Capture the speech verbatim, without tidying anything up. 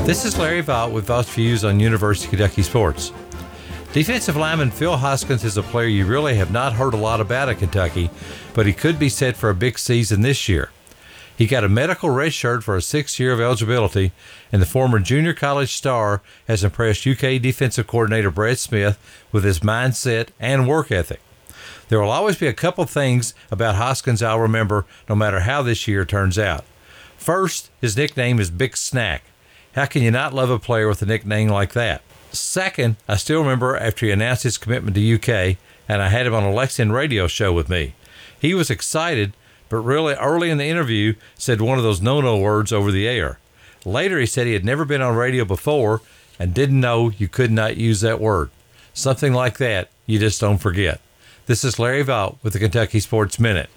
This is Larry Vaught with Vaught's Views on University of Kentucky Sports. Defensive lineman Phil Hoskins is a player you really have not heard a lot about at Kentucky, but he could be set for a big season this year. He got a medical red shirt for a sixth year of eligibility, and the former junior college star has impressed U K defensive coordinator Brad Smith with his mindset and work ethic. There will always be a couple things about Hoskins I'll remember no matter how this year turns out. First, his nickname is Big Snack. How can you not love a player with a nickname like that? Second, I still remember after he announced his commitment to U K, and I had him on a Lexington radio show with me. He was excited, but really early in the interview said one of those no-no words over the air. Later, he said he had never been on radio before and didn't know you could not use that word. Something like that you just don't forget. This is Larry Vaught with the Kentucky Sports Minute.